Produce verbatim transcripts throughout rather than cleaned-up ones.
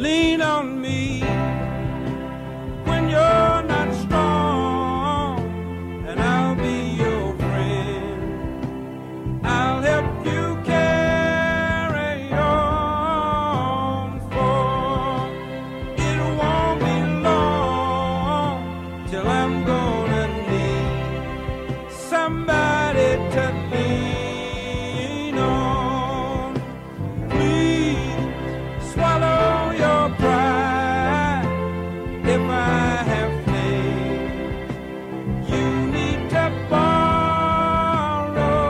lean on me when you're not strong, and I'll be your friend. I'll help you carry on, for it won't be long till I'm gonna need somebody to lean on. Please swallow your pride if I have failed. You need to borrow,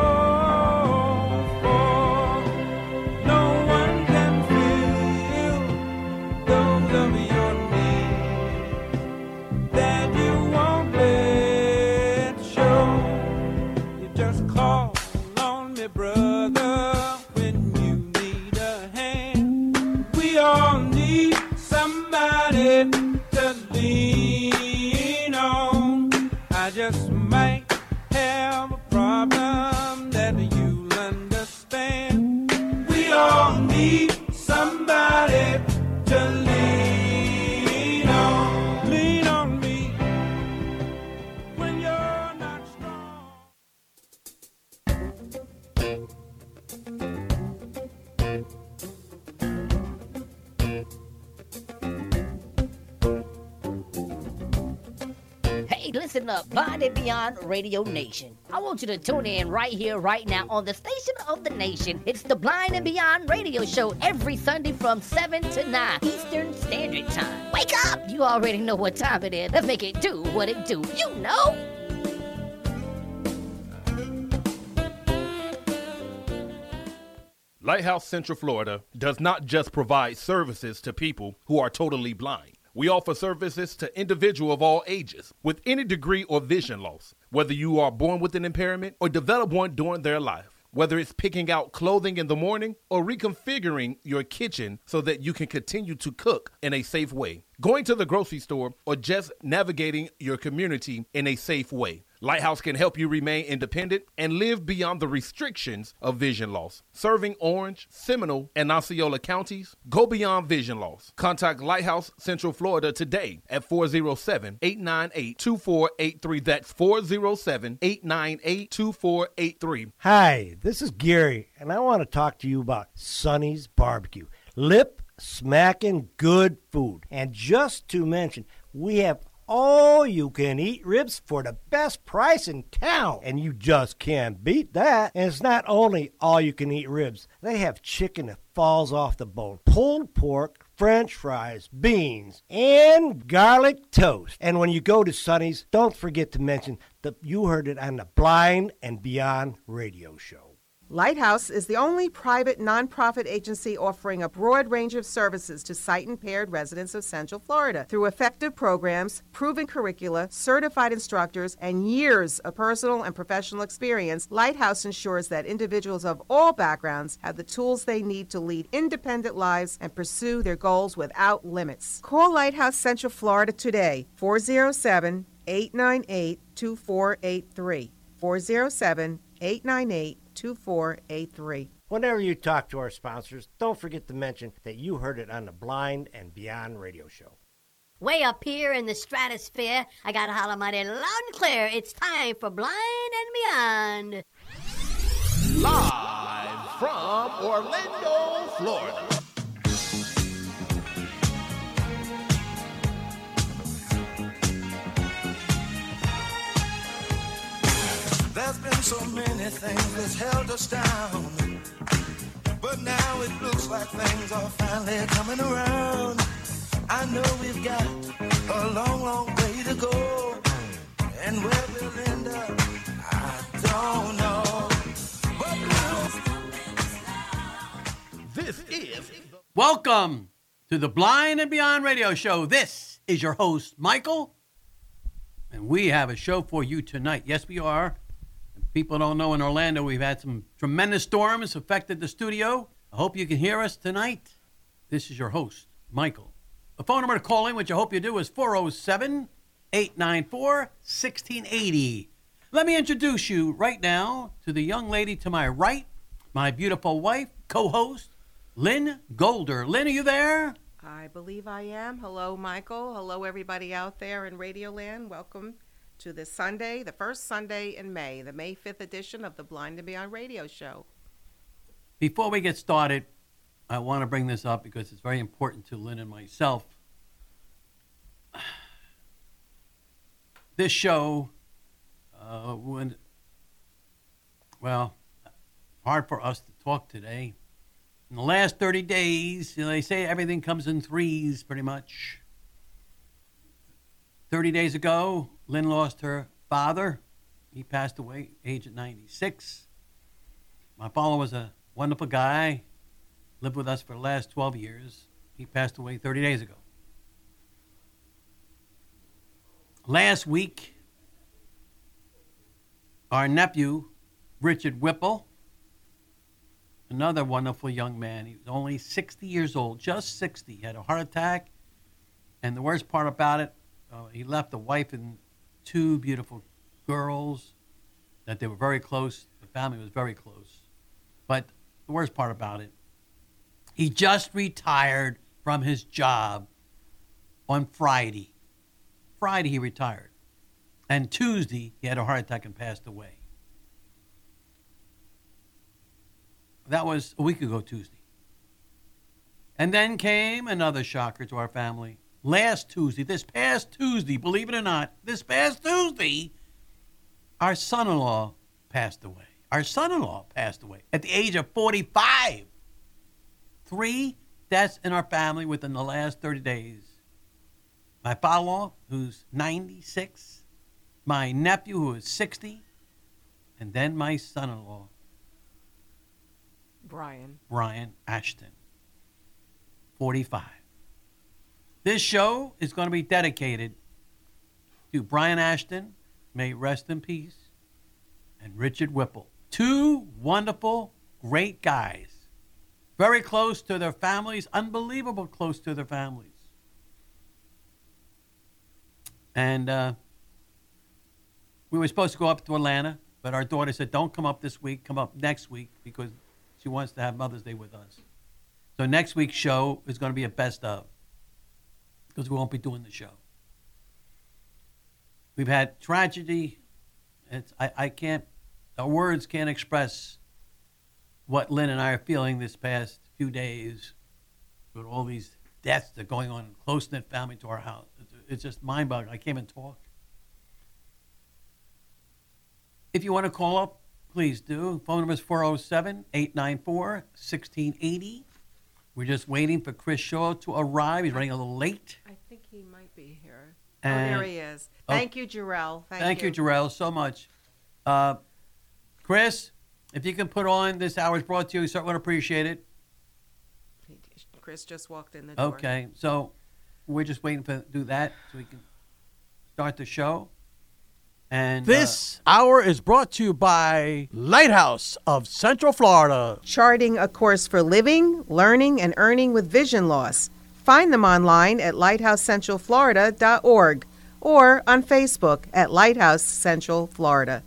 for no one can fill those of your needs that you won't let show. You just call on me, brother, when you need a hand. We all need somebody to lean on. I just might have a problem that you'll understand. We all need somebody to lean on. Lean on me when you're not strong. Hey, listen up, Blind and Beyond Radio Nation. I want you to tune in right here, right now, on the station of the nation. It's the Blind and Beyond Radio Show every Sunday from seven to nine Eastern Standard Time. Wake up! You already know what time it is. Let's make it do what it do. You know! Lighthouse Central Florida does not just provide services to people who are totally blind. We offer services to individuals of all ages with any degree or vision loss, whether you are born with an impairment or develop one during their life. Whether it's picking out clothing in the morning or reconfiguring your kitchen so that you can continue to cook in a safe way. Going to the grocery store or just navigating your community in a safe way. Lighthouse can help you remain independent and live beyond the restrictions of vision loss. Serving Orange, Seminole, and Osceola counties, go beyond vision loss. Contact Lighthouse Central Florida today at four oh seven, eight nine eight, two four eight three. That's four oh seven, eight nine eight, two four eight three. Hi, this is Gary, and I want to talk to you about Sonny's Barbecue. Lip smacking good food. And just to mention, we have all you can eat ribs for the best price in town. And you just can't beat that. And it's not only all you can eat ribs, they have chicken that falls off the bone, pulled pork, French fries, beans, and garlic toast. And when you go to Sonny's, don't forget to mention that you heard it on the Blind and Beyond radio show. Lighthouse is the only private nonprofit agency offering a broad range of services to sight-impaired residents of Central Florida. Through effective programs, proven curricula, certified instructors, and years of personal and professional experience, Lighthouse ensures that individuals of all backgrounds have the tools they need to lead independent lives and pursue their goals without limits. Call Lighthouse Central Florida today, four oh seven, eight nine eight, two four eight three, four oh seven, eight nine eight, two four eight three. Whenever you talk to our sponsors, don't forget to mention that you heard it on the Blind and Beyond radio show. Way up here in the stratosphere, I gotta holler mighty loud and clear. It's time for Blind and Beyond. Live from Orlando, Florida. There's been so many things that's held us down, but now it looks like things are finally coming around. I know we've got a long, long way to go, and where we'll end up, I don't know. But This is... Welcome to the Blind and Beyond radio show. This is your host, Michael, and we have a show for you tonight. Yes, we are. People don't know, in Orlando, we've had some tremendous storms affected the studio. I hope you can hear us tonight. This is your host, Michael. The phone number to call in, which I hope you do, is four oh seven, eight nine four, one six eight oh. Let me introduce you right now to the young lady to my right, my beautiful wife, co-host, Lynn Golder. Lynn, are you there? I believe I am. Hello, Michael. Hello, everybody out there in Radioland. Welcome to this Sunday, the first Sunday in May, the May fifth edition of the Blind and Beyond radio show. Before we get started, I want to bring this up because it's very important to Lynn and myself. This show, uh, when, well, hard for us to talk today. In the last thirty days, you know, they say everything comes in threes pretty much. thirty days ago, Lynn lost her father. He passed away, age at ninety-six. My father was a wonderful guy, lived with us for the last twelve years. He passed away thirty days ago. Last week, our nephew, Richard Whipple, another wonderful young man. He was only sixty years old, just sixty. He had a heart attack. And the worst part about it, uh, he left a wife and two beautiful girls that they were very close. The family was very close. But the worst part about it, he just retired from his job on Friday. Friday he retired. And Tuesday he had a heart attack and passed away. That was a week ago Tuesday. And then came another shocker to our family. Last Tuesday, this past Tuesday, believe it or not, this past Tuesday, our son-in-law passed away. Our son-in-law passed away at the age of forty-five. Three deaths in our family within the last thirty days. My father-in-law, who's ninety-six, my nephew, who is sixty, and then my son-in-law, Brian. Brian Ashton, forty-five. This show is going to be dedicated to Brian Ashton, may he rest in peace, and Richard Whipple. Two wonderful, great guys. Very close to their families, unbelievable close to their families. And uh, we were supposed to go up to Atlanta, but our daughter said, don't come up this week, come up next week, because she wants to have Mother's Day with us. So next week's show is going to be a best of, because we won't be doing the show. We've had tragedy. It's, I, I can't, our words can't express what Lynn and I are feeling this past few days with all these deaths that are going on in close-knit family to our house. It's, it's just mind-boggling. I can't even talk. If you want to call up, please do. Phone number is four oh seven, eight nine four, one six eight oh. We're just waiting for Chris Shaw to arrive. He's running a little late. I think he might be here. And- oh, there he is. Oh. Thank you, Jarrell. Thank, Thank you, Jarrell, so much. Uh, Chris, if you can put on this hour's brought to you, we certainly would appreciate it. Chris just walked in the door. Okay, so we're just waiting for do that so we can start the show. And This hour is brought to you by Lighthouse of Central Florida. Charting a course for living, learning, and earning with vision loss. Find them online at lighthouse central florida dot org or on Facebook at Lighthouse Central Florida.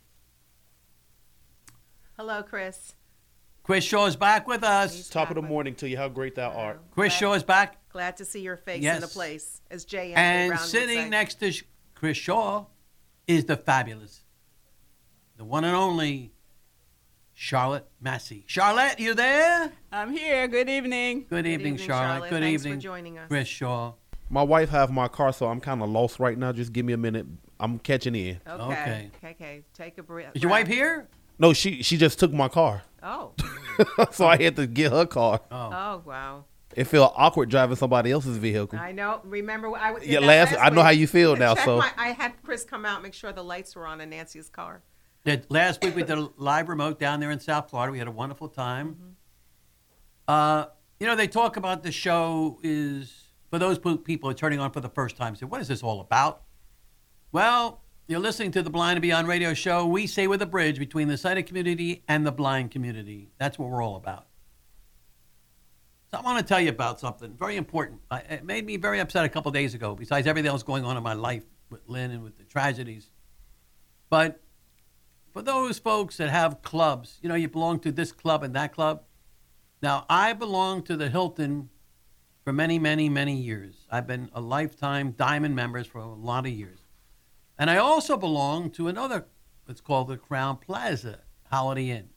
Hello, Chris. uh, Chris Shaw is back with us. He's Top of back the with- morning to you. How great thou art. Chris Shaw is back. Glad to see your face Yes. in the place, as J M And Brown would sitting say. next to Sh- Chris Shaw is the fabulous, the one and only Charlotte Massey. Charlotte, you there? I'm here. Good evening. Good, evening, Charlotte. Good Thanks evening, for joining us. Chris Shaw. My wife have my car, so I'm kind of lost right now. Just give me a minute. I'm catching in. Okay. Okay. Okay. Okay. Take a breath. Is your wife here? No, she she just took my car, Oh. so I had to get her car. Oh. Oh, wow. It felt awkward driving somebody else's vehicle. I know. Remember, I did Yeah, that last- I know week. how you feel now, Check so- my- I had Chris come out, make sure the lights were on in Nancy's car. Yeah, last week we did a live remote down there in South Florida. We had a wonderful time. Uh, you know, they talk about the show is, for those po- people who are turning on for the first time, say, what is this all about? Well, you're listening to the Blind and Beyond radio show. We say we're the bridge between the sighted community and the blind community. That's what we're all about. So I want to tell you about something very important. I, it made me very upset a couple days ago, besides everything else going on in my life with Lynn and with the tragedies. But for those folks that have clubs, you know, you belong to this club and that club. Now, I belong to the Hilton for many, many, many years. I've been a lifetime Diamond member for a lot of years. And I also belong to another, it's called the Crown Plaza Holiday Inn.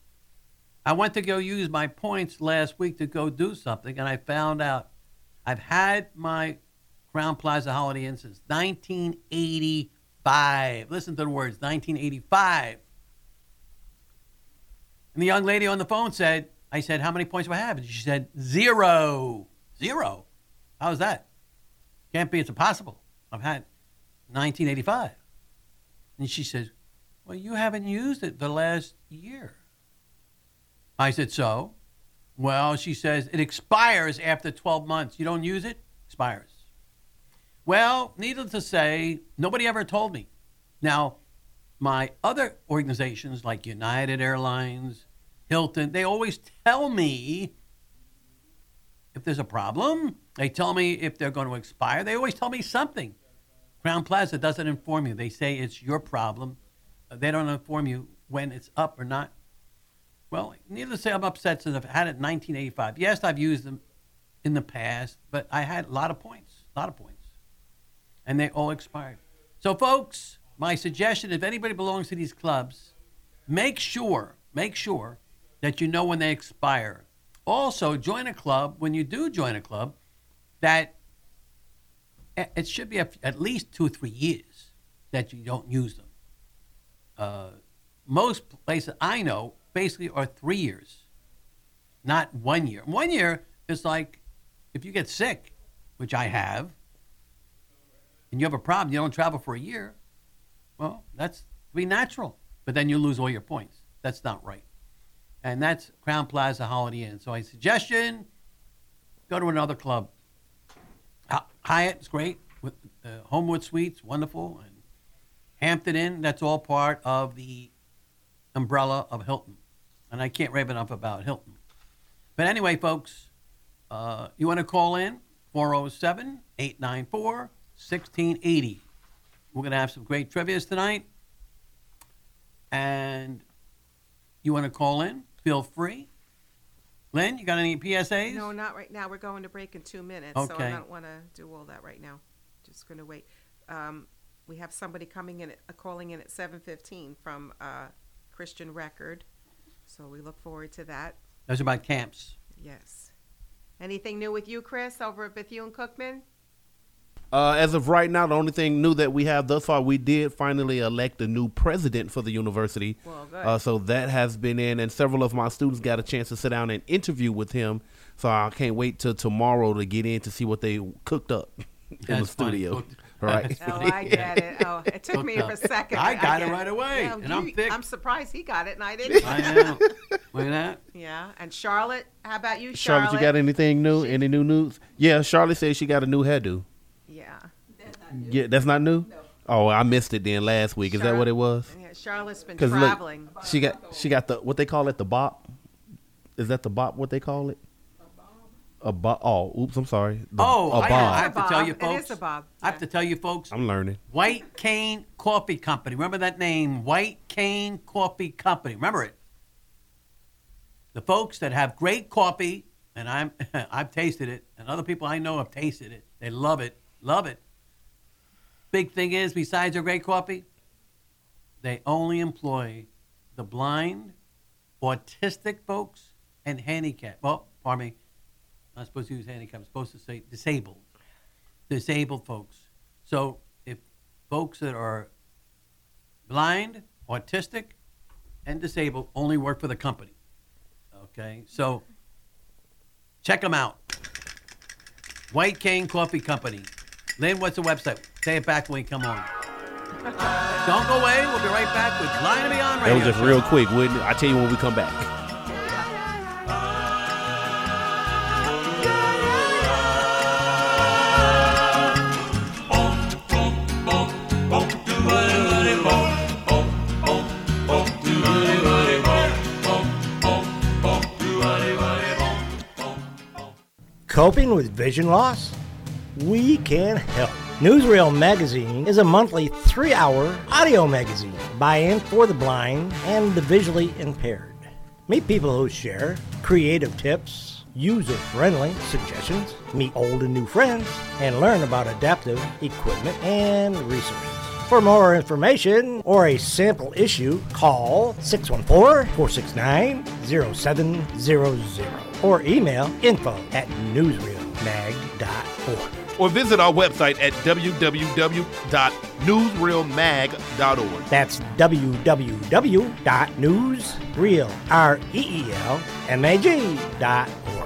I went to go use my points last week to go do something, and I found out I've had my Crown Plaza Holiday Inn since nineteen eighty-five. Listen to the words, nineteen eighty-five. And the young lady on the phone said, I said, how many points do I have? And she said, zero. Zero? How's that? Can't be, it's impossible. I've had nineteen eighty-five. And she says, well, you haven't used it the last year. I said, so? Well, she says, it expires after twelve months. You don't use it? Expires. Well, needless to say, nobody ever told me. Now, my other organizations like United Airlines, Hilton, they always tell me if there's a problem. They tell me if they're going to expire. They always tell me something. Crown Plaza doesn't inform you. They say it's your problem. They don't inform you when it's up or not. Well, needless to say, I'm upset since I've had it in nineteen eighty-five. Yes, I've used them in the past, but I had a lot of points, a lot of points. And they all expired. So, folks, my suggestion, if anybody belongs to these clubs, make sure, make sure that you know when they expire. Also, join a club, when you do join a club, that it should be at least two or three years that you don't use them. Uh, most places I know basically are three years, not one year. One year is like if you get sick, which I have, and you have a problem, you don't travel for a year, well, that's be natural. But then you lose all your points. That's not right. And that's Crown Plaza Holiday Inn. So my suggestion, go to another club. Hyatt is great. With uh, Homewood Suites, wonderful. And Hampton Inn, that's all part of the umbrella of Hilton. And I can't rave enough about Hilton. But anyway, folks, uh, you want to call in? four oh seven, eight nine four, one six eight oh. We're going to have some great trivias tonight. And you want to call in? Feel free. Lynn, you got any P S As? No, not right now. We're going to break in two minutes, so Okay. I don't want to do all that right now. Just going to wait. Um, we have somebody coming in, at, uh, calling in at seven fifteen from uh, Christian Record, so we look forward to that. That's about camps. Yes. Anything new with you, Chris, over at Bethune-Cookman? Uh, as of right now, the only thing new that we have thus far, we did finally elect a new president for the university. Well, good. Uh, so that has been in, and several of my students got a chance to sit down and interview with him. So I can't wait till tomorrow to get in to see what they cooked up in That's the studio. funny. Right? Oh, I get it. Oh, it took me Hooked a up. second. I got get it right away, Yeah, and I'm you- thick. I'm surprised he got it and I didn't. I know. Look at that. Yeah. And Charlotte, how about you, Charlotte? Charlotte, you got anything new? Any new news? Yeah, Charlotte said she got a new hairdo. Yeah. Yeah, that's not new? No. Oh, I missed it then last week. Is that what it was? Yeah, Charlotte's been 'Cause look, traveling. she got she got the what they call it, the bop. Is that the bop? What they call it? A bob. Oh, oops, I'm sorry. The, Oh, a I, bob. I have to tell you, It folks. is a bob, I have to tell you, folks. I'm learning. White Cane Coffee Company. Remember that name, White Cane Coffee Company. Remember it. The folks that have great coffee, and I'm I've tasted it, and other people I know have tasted it. They love it, love it. Big thing is, besides their great coffee, they only employ the blind, autistic folks, and handicapped. Well, pardon me. I'm not supposed to use handicap. I'm supposed to say disabled. Disabled folks. So if folks that are blind, autistic, and disabled only work for the company. Okay? So check them out. White Cane Coffee Company. Lynn, what's the website? Say it back when we come on. Don't go away. We'll be right back with Blind and Beyond That Radio. was just real quick. Wouldn't it? I'll tell you when we come back. Coping with vision loss? We can help. Newsreel Magazine is a monthly three-hour audio magazine by and for the blind and the visually impaired. Meet people who share creative tips, user-friendly suggestions, meet old and new friends, and learn about adaptive equipment and resources. For more information or a sample issue, call six one four, four six nine, zero seven zero zero or email info at newsreel mag dot org. Or visit our website at w w w dot newsreel mag dot org. That's w w w dot newsreel dot org.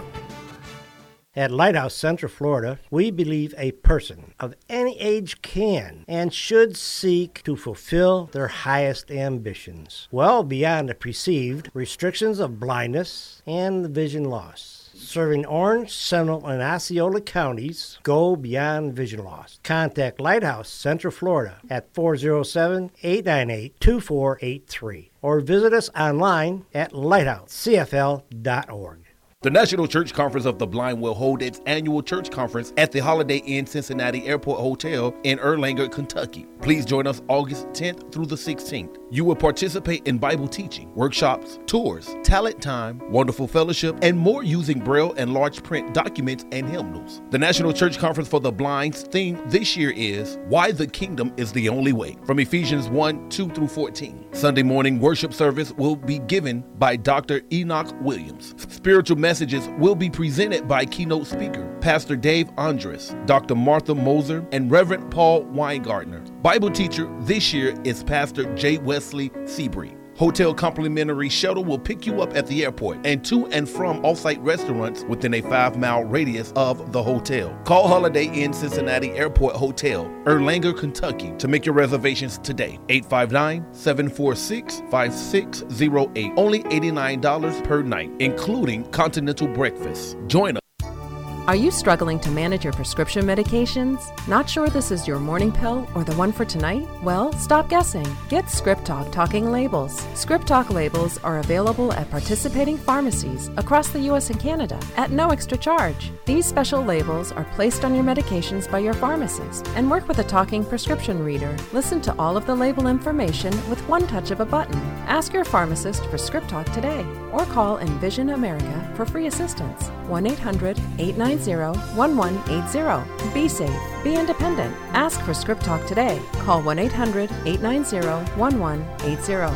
At Lighthouse Central Florida, we believe a person of any age can and should seek to fulfill their highest ambitions, well beyond the perceived restrictions of blindness and vision loss. Serving Orange, Seminole, and Osceola counties, go beyond vision loss. Contact Lighthouse Central Florida at four oh seven, eight nine eight, two four eight three or visit us online at lighthouse c f l dot org. The National Church Conference of the Blind will hold its annual church conference at the Holiday Inn Cincinnati Airport Hotel in Erlanger, Kentucky. Please join us August tenth through the sixteenth. You will participate in Bible teaching, workshops, tours, talent time, wonderful fellowship, and more using Braille and large print documents and hymnals. The National Church Conference for the Blind's theme this year is Why the Kingdom is the Only Way, from Ephesians one, two through fourteen. Sunday morning worship service will be given by Doctor Enoch Williams. Spiritual messages will be presented by keynote speaker Pastor Dave Andres, Doctor Martha Moser, and Reverend Paul Weingartner. Bible teacher this year is Pastor J. Wesley Seabree. Hotel complimentary shuttle will pick you up at the airport and to and from off-site restaurants within a five-mile radius of the hotel. Call Holiday Inn Cincinnati Airport Hotel, Erlanger, Kentucky, to make your reservations today. eight five nine, seven four six, five six zero eight. Only eighty-nine dollars per night, including continental breakfast. Join us. Are you struggling to manage your prescription medications? Not sure this is your morning pill or the one for tonight? Well, stop guessing. Get Script Talk Talking Labels. Script Talk labels are available at participating pharmacies across the U S and Canada at no extra charge. These special labels are placed on your medications by your pharmacist and work with a talking prescription reader. Listen to all of the label information with one touch of a button. Ask your pharmacist for Script Talk today or call Envision America for free assistance. one eight hundred, eight nine zero, one one eight zero. Be safe. Be independent. Ask for Script Talk today. Call one eight hundred, eight nine zero, one one eight zero.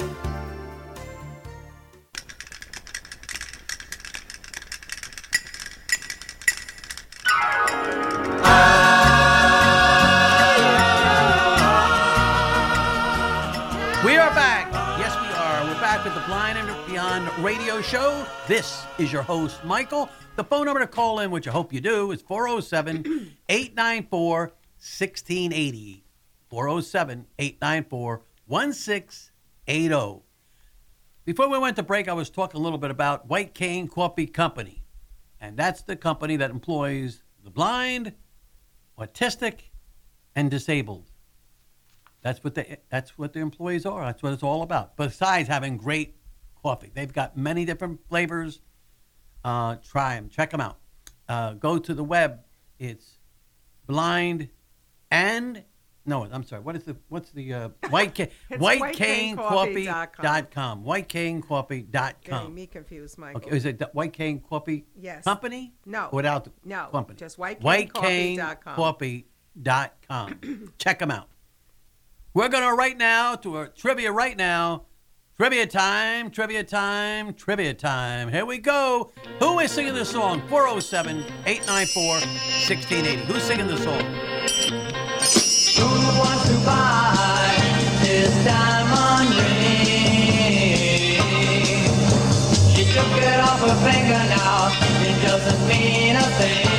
We are back. Yes, we are. We're back with the Blind and Beyond radio show. This is your host, Michael. The phone number to call in, which I hope you do, is four oh seven, eight nine four, one six eight zero. four oh seven, eight nine four, one six eight zero. Before we went to break, I was talking a little bit about White Cane Coffee Company. And that's the company that employs the blind, autistic, and disabled. That's what the that's what the employees are. That's what it's all about. Besides having great coffee, they've got many different flavors. Uh, try them. Check them out. Uh, go to the web. It's blind and no. I'm sorry. What is the what's the uh, white cane white cane coffee dot com white cane coffee dot com. Getting me confused, Michael. Okay, is it the White Cane Coffee Yes. Company? No. Without the No, company. just white cane white coffee cane dot com. coffee dot com. Check them out. We're going to right now to a trivia right now. Trivia time, trivia time, trivia time. Here we go. Who is singing this song? four oh seven, eight nine four, one six eight zero. Who's singing this song? Who wants to buy this diamond ring? She took it off her finger now. It doesn't mean a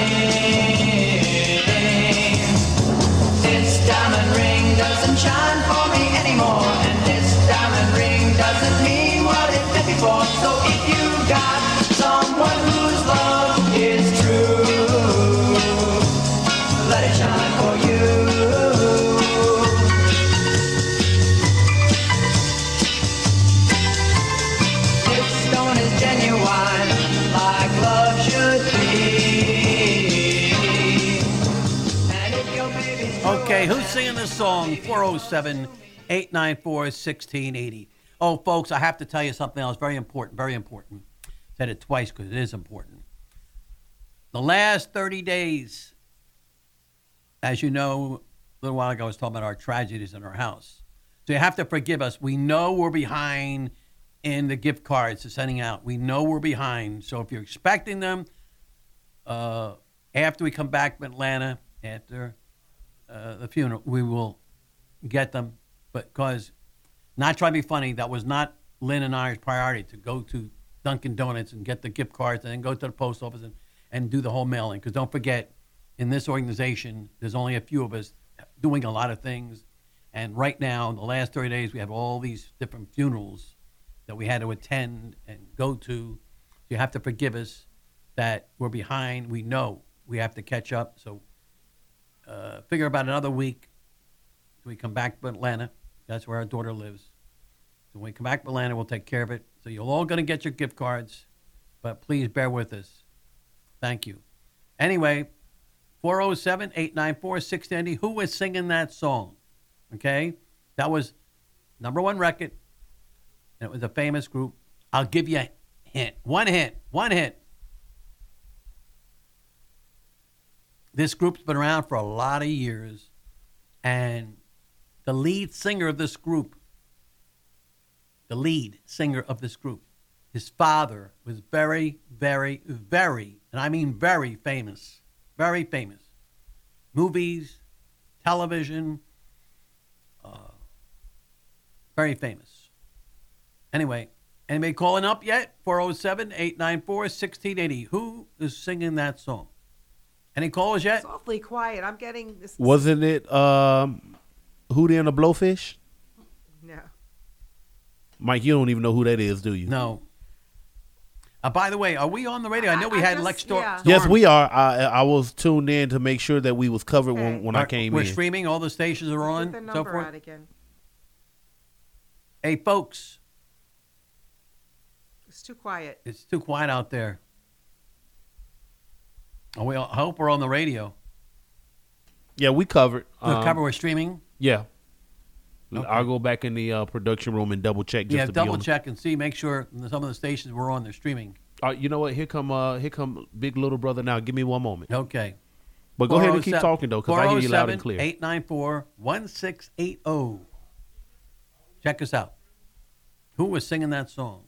thing. This diamond ring doesn't shine for me anymore. And this diamond ring doesn't mean what it did before. So if you got someone whose love is true, let it shine for you. This stone is genuine, like love should be. And if your baby's Okay, who's singing this song? four oh seven, eight nine four, one six eight zero. Oh, folks, I have to tell you something else very important, very important. Said it twice because it is important. the last thirty days, as you know, a little while ago I was talking about our tragedies in our house. So you have to forgive us. We know we're behind in the gift cards to sending out. We know we're behind. So if you're expecting them uh, after we come back from Atlanta, after uh, the funeral, we will get them. But because, not trying to be funny, that was not Lynn and I's priority to go to Dunkin' Donuts and get the gift cards and then go to the post office and, and do the whole mailing. Because don't forget, in this organization, there's only a few of us doing a lot of things. And right now, in the last thirty days, we have all these different funerals that we had to attend and go to. So you have to forgive us that we're behind. We know we have to catch up. So uh, figure about another week till we come back to Atlanta. That's where our daughter lives. So when we come back to Atlanta, we'll take care of it. So you're all going to get your gift cards, but please bear with us. Thank you. Anyway, four oh seven, eight nine four, six nine zero. Who was singing that song? Okay? That was number one record. And it was a famous group. I'll give you a hint. One hint. One hint. This group's been around for a lot of years. And the lead singer of this group, the lead singer of this group, his father was very, very, very, and I mean very famous. Very famous. Movies, television, uh, very famous. Anyway, anybody calling up yet? four oh seven, eight nine four, one six eight zero. Who is singing that song? Any callers yet? It's awfully quiet. I'm getting this. Wasn't it um, Hootie and the Blowfish? No. Mike, you don't even know who that is, do you? No. Uh, by the way, are we on the radio? I know we I had just- Lex Storm. yeah. Yes, we are. I, I was tuned in to make sure that we was covered Okay. when, when I came We're in. streaming. All the stations are on. Get the so number forth. out again. Hey, folks, It's too quiet. it's too quiet out there. Oh, we, I hope we're on the radio. Yeah, we covered. We're Um, covered. We're streaming. Yeah. Okay. I'll go back in the uh, production room and double check just Yeah, to double be on. check and see. Make sure some of the stations we're on, they're streaming. Uh, you know what? Here come uh, here come big little brother now. Give me one moment. Okay. But go ahead and keep talking though, because I hear you loud and clear. eight nine four, one six eight zero. Check us out. Who was singing that song?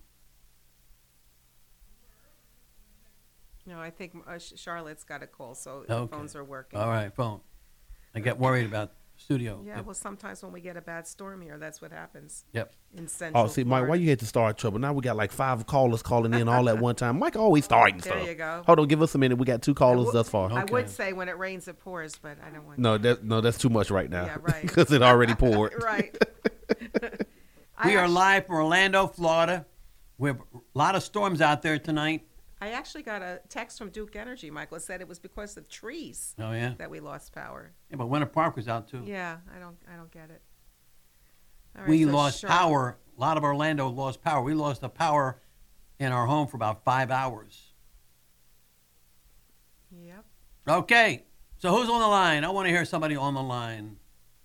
No, I think uh, Sh- Charlotte's got a call, so Okay. the phones are working. All right, phone. I get worried about studio. Yeah, Yep. well, sometimes when we get a bad storm here, that's what happens. Yep. In Central Oh, see, Mike, why Florida. you had to start trouble? Now we got like five callers calling in all at one time. Mike always starting There stuff. you go. Hold on, give us a minute. We got two callers thus far. I would say when it rains, it pours, but I don't want No, that no, that's too much right now. Yeah, right. Because it already poured. Right. We I are actu- live from Orlando, Florida. We have a lot of storms out there tonight. I actually got a text from Duke Energy, Michael. It said it was because of trees Oh, yeah? that we lost power. Yeah, but Winter Park was out, too. Yeah, I don't, I don't get it. All right, we so lost Charlotte- power. A lot of Orlando lost power. We lost the power in our home for about five hours. Yep. Okay, so who's on the line? I want to hear somebody on the line.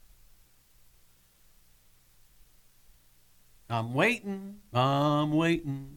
I'm waiting. I'm waiting.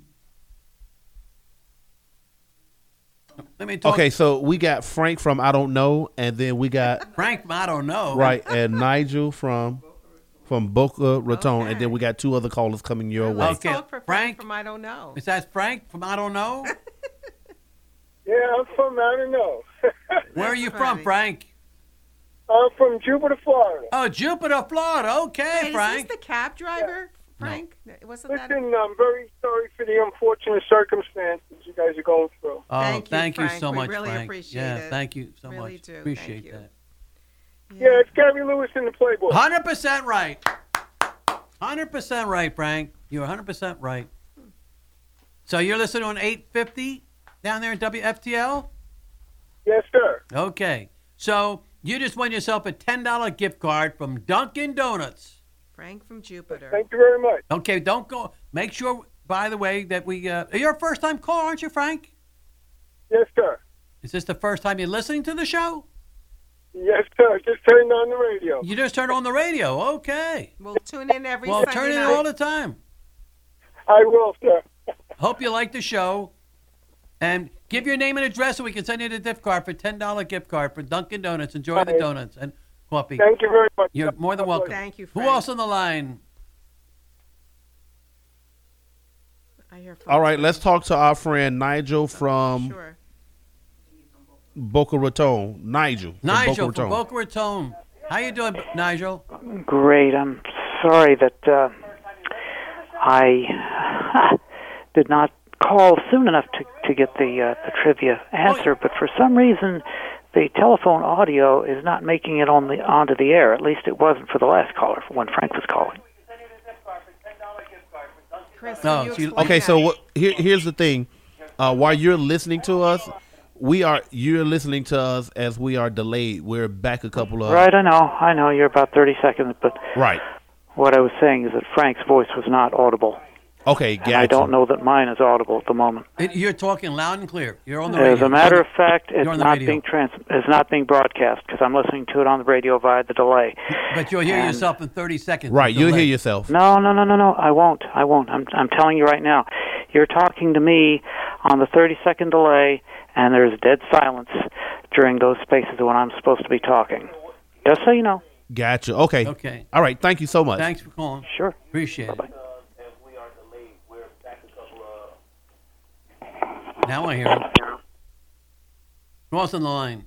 Let me talk. Okay, so we got Frank from I Don't Know, and then we got Frank from I Don't Know. right, and Nigel from from Boca Raton, and then we got two other callers coming your way. Let's Okay, talk for Frank Frank. from I don't know. Is that Frank from I Don't Know? Yeah, I'm from, I don't know. Where are you from, funny. Frank? I'm from Jupiter, Florida. Oh, Jupiter, Florida. Okay, Hey, Frank. is this the cab driver, Frank? Wasn't that? Listen, I'm very sorry for the unfortunate circumstances you guys are going through. Oh, Thank you, thank you, Frank. so We much, really Frank. appreciate yeah, it. thank you so Really much. do. Appreciate Thank you. that. Yeah, it's Gary Lewis in the Playboy. one hundred percent right. one hundred percent right, Frank. You're one hundred percent right. So you're listening on eight fifty down there in W F T L? Yes, sir. Okay. So you just won yourself a ten dollar gift card from Dunkin' Donuts. Frank from Jupiter. Thank you very much. Okay, don't go. Make sure, by the way, that we. Uh, you're a first time caller, aren't you, Frank? Yes, sir. Is this the first time you're listening to the show? Yes, sir. Just turned on the radio. You just turned on the radio. Okay. We'll tune in every Well, Sunday turn in night. all the time. I will, sir. Hope you like the show. And Give your name and address so we can send you the gift card for ten dollar gift card for Dunkin' Donuts. Enjoy the donuts and coffee. Thank you very much. You're more than welcome. Thank you, Who Frank. else on the line? I hear All right, let's talk to our friend Nigel from Sure. Boca Raton. Nigel. from Nigel Boca from Raton. Boca Raton. How you doing, Nigel? Great. I'm sorry that uh, I did not call soon enough to, to get the, uh, the trivia answer, but for some reason the telephone audio is not making it on the onto the air. At least it wasn't for the last caller when Frank was calling. Chris, No, can you she- explain Okay, that? so what, here, here's the thing. Uh, while you're listening to us, we are you're listening to us as we are delayed. We're back a couple of Right, I know. I know. You're about thirty seconds, but right. what I was saying is that Frank's voice was not audible. Okay, And gotcha. I don't know that mine is audible at the moment. It- You're talking loud and clear. You're on the radio. As a matter of fact, You're it's on the not radio. being trans- it's not being broadcast because I'm listening to it on the radio via the delay. But you'll hear And- yourself in thirty seconds. Right, you'll delay. hear yourself. No, no, no, no, no. I won't. I won't. I'm I'm telling you right now. You're talking to me on the thirty second delay, and there's dead silence during those spaces when I'm supposed to be talking. Just so you know. Gotcha. Okay. Okay. All right. Thank you so much. Thanks for calling. Sure. Appreciate it. Now I hear him. Who else on the line?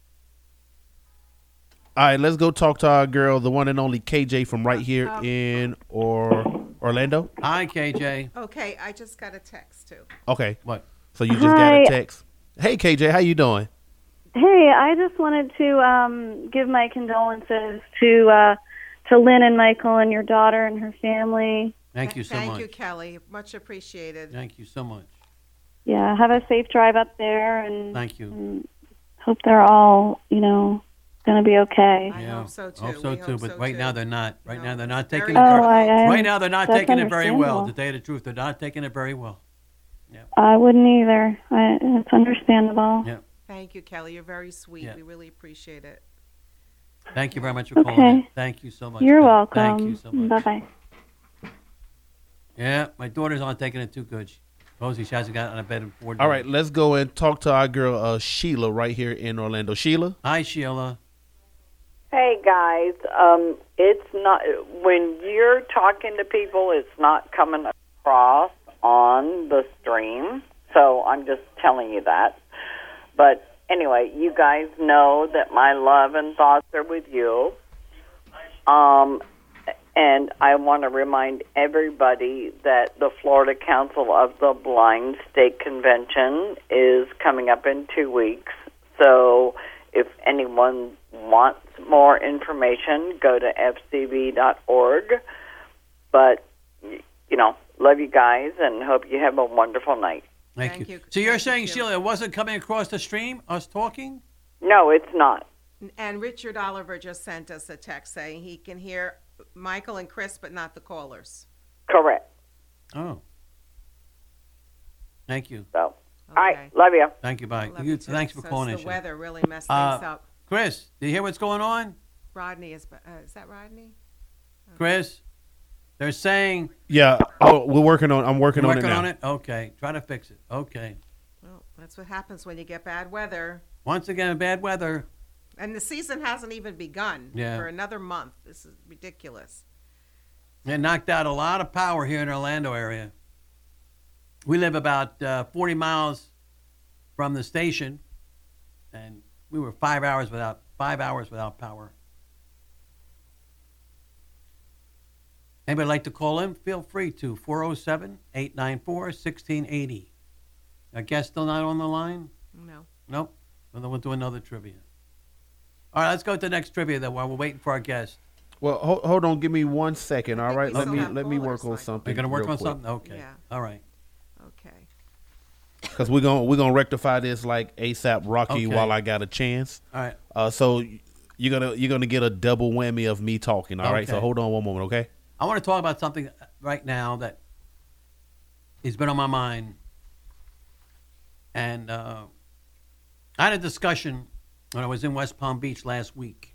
All right, let's go talk to our girl, the one and only K J from right here Um, in or Orlando. Hi, K J. Okay, I just got a text too. Okay. What? So you just Hi. got a text. Hey, K J, how you doing? Hey, I just wanted to um, give my condolences to uh, to Lynn and Michael and your daughter and her family. Thank you so Thank much. you, Kelly. Much appreciated. Thank you so much. Yeah, have a safe drive up there, and Thank you. and hope they're all, you know, going to be okay. I Yeah. hope so too. Hope so We too. hope But so, right too. now they're not. Right No, now they're not it's very taking it. Oh, very- I- I- right now they're not that's taking it very well. understandable. To tell you the truth, they're not taking it very well. I wouldn't either. I, it's understandable. Yeah. Thank you, Kelly. You're very sweet. Yeah. We really appreciate it. Thank you very much for calling. Okay. in. Thank you so much. You're Thank- welcome. Thank you so much. Bye-bye. Yeah, my daughters aren't taking it too good. Rosie, she hasn't gotten out of bed in four days. All right, let's go and talk to our girl uh, Sheila right here in Orlando. Sheila. Hi, Sheila. Hey guys, um, it's not when you're talking to people, it's not coming across on the stream. So I'm just telling you that. But anyway, you guys know that my love and thoughts are with you. Um, and I want to remind everybody that the Florida Council of the Blind State Convention is coming up in two weeks. So if anyone wants more information, go to f c b dot org. But, you know, love you guys and hope you have a wonderful night. Thank, Thank you. you. So you're Thank you, saying, Sheila. Sheila, it wasn't coming across the stream, us talking? No, it's not. And Richard Oliver just sent us a text saying he can hear Michael and Chris, but not the callers. Correct. Oh. Thank you. So, Okay. all right, love you. Thank you. Bye. Love You- you too. thanks for So calling in, The Sheila. weather really messed Uh, things up. Chris, do you hear what's going on? Rodney is. Uh, is that Rodney? Chris, they're saying Yeah. Oh, we're working on. I'm working you're on working it now. on it. Okay, try to fix it. Okay. Well, that's what happens when you get bad weather. Once again, bad weather. And the season hasn't even begun Yeah. for another month. This is ridiculous. It knocked out a lot of power here in the Orlando area. We live about uh, forty miles from the station, and we were five hours without five hours without power. Anybody like to call in? Feel free to four oh seven, eight nine four, one six eight zero. Our guest still not on the line? No. Nope. Well, then we'll do another trivia. All right, let's go to the next trivia then while we're waiting for our guest. Well, hold, hold on. Give me one second. All right. we Let still me have let me callers, work on Michael. something. You're going to work real on quick. something? Okay. Yeah. All right. Okay. Because we're gonna we're gonna rectify this like ASAP Rocky Okay. while I got a chance. All right. Uh, so you're gonna you're gonna get a double whammy of me talking. All right. So Okay. hold on one moment, okay? I want to talk about something right now that has been on my mind. And uh, I had a discussion when I was in West Palm Beach last week.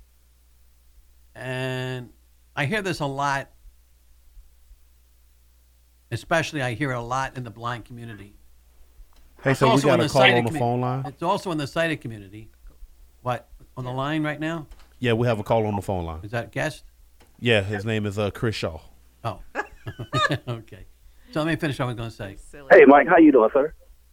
And I hear this a lot, especially I hear it a lot in the blind community. Hey, It's so we also got in a the call sighted on the commu- phone line? It's also in the sighted community. What? On the line right now? Yeah, we have a call on the phone line. Is that a guest? Yeah, his name is uh, Chris Shaw. Oh. Okay. So let me finish what I was going to say. Hey, Mike, how you doing, sir?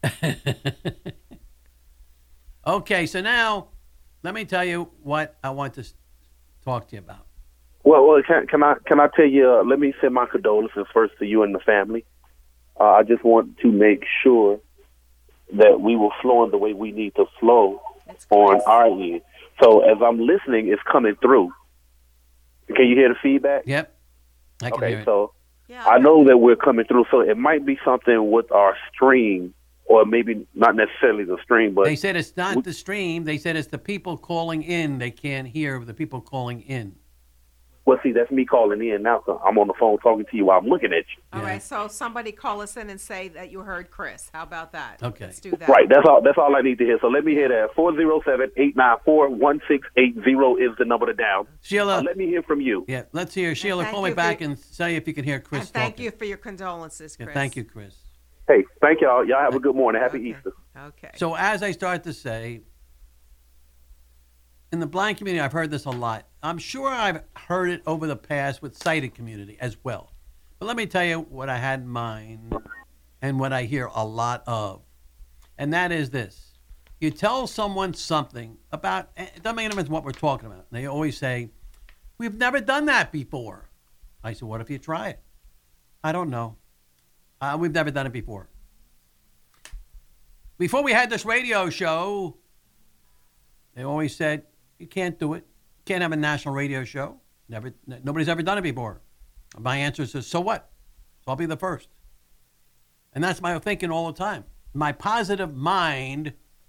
Okay, so now let me tell you what I want to s- talk to you about. Well, well, can, can I can I tell you? Uh, let me send my condolences first to you and the family. Uh, I just want to make sure that we were flowing the way we need to flow on our end. So as I'm listening, it's coming through. Can you hear the feedback? Yep. I can okay, hear it. so I know that we're coming through. So it might be something with our stream, or maybe not necessarily the stream, but They said it's not the stream. They said it's the people calling in. They can't hear the people calling in. well, see, that's me calling in now. So I'm on the phone talking to you while I'm looking at you. All right, so somebody call us in and say that you heard Chris. How about that? Okay. Let's do that. Right, that's all. That's all I need to hear. So let me hear that. Four zero seven eight nine four one six eight zero is the number to dial. Sheila, Uh, let me hear from you. Yeah, let's hear. Sheila, thank call me you for back your- and say if you can hear Chris And thank talking. you for your condolences, Yeah, Chris. thank you, Chris. Hey, thank y'all. Y'all have a good morning. Happy Easter. Okay. So as I start to say, in the blind community, I've heard this a lot. I'm sure I've heard it over the past with sighted community as well. But let me tell you what I had in mind and what I hear a lot of. And that is this. You tell someone something about, it doesn't make any difference what we're talking about. They always say, we've never done that before. I said, what if you try it? I don't know. Uh, we've never done it before. Before we had this radio show, they always said, you can't do it. You can't have a national radio show. Never, n- nobody's ever done it before. My answer is, so what? So I'll be the first. And that's my thinking all the time. My positive mind,